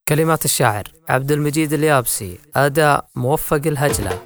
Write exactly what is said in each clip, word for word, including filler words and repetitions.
كلمات الشاعر عبد المجيد اليابسي، أداء موفق الهجلة.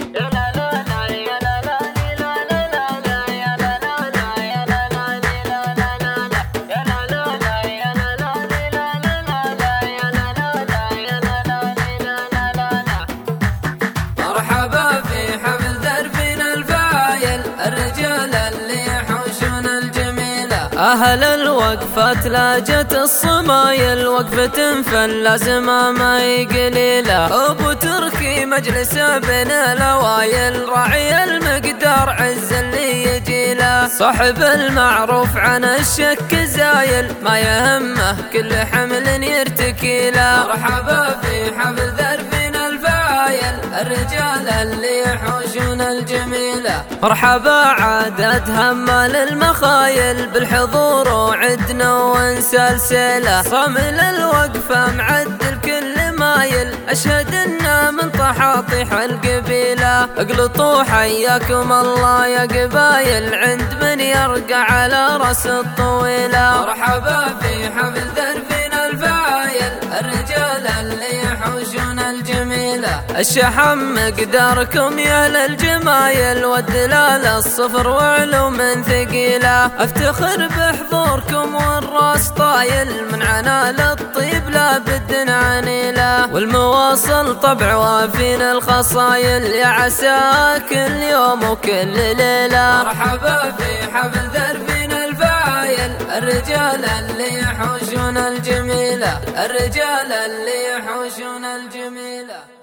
مرحبا في حفل دربنا الفايل، الرجال اللي يحوشون الجميلة. أهل الوقفة لاجت الصمايل، وقفة فاللازمة ما هي قليلة. أبو تركي مجلسه بين الأوايل، راعي المقدار عز اللي يجيله. صاحب المعروف عن الشك زايل، ما يهمه كل حمل يرتكيله. مرحبا في حفل دربنا الفايل، الرجال اللي يحوشون الجميلة. مرحبا عادت همال المخايل، بالحضور وعدنا ونسلسله. صامل الوقفة معدل كل مايل، أشهد إنه من طحاطيح القبيلة. اقلطوا حياكم الله يا قبايل، عند من يرقع على راس الطويلة. مرحبا في حفل دربنا الفايل، الرجال اللي يحوشون الجميلة. الشحم مقداركم يا للجمايل، والدلالة الصفر وعلوم ثقيلة. افتخر بحضوركم والراس طايل، من عنال الطيب لا بد عنيله. والمواصل طبع وافين الخصايل، يا عسى كل يوم وكل ليلة. مرحبا في حفل دربنا الفايل، الرجال اللي يحوشون الجميلة. الرجال اللي يحوشون الجميلة.